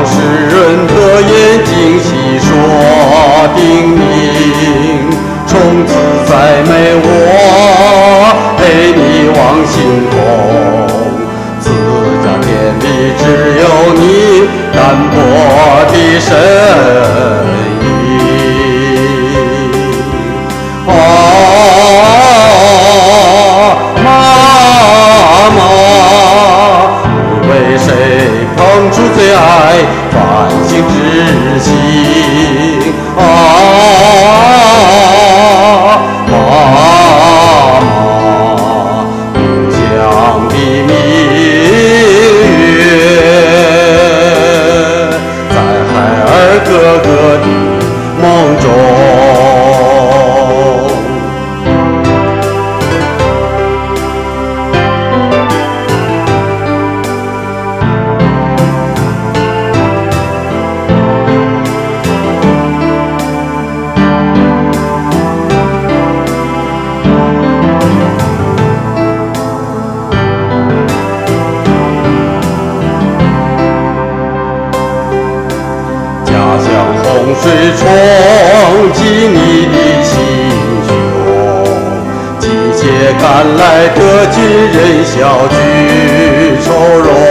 世人的眼睛细说叮咛，从此再没我陪你望星空。自家店里只有你单薄的身影。妈妈，你为谁捧出最爱繁星之心？妈妈，故乡的明月，在孩儿哥哥的梦中。洪水冲击你的心胸，季节赶来的军人小聚愁容。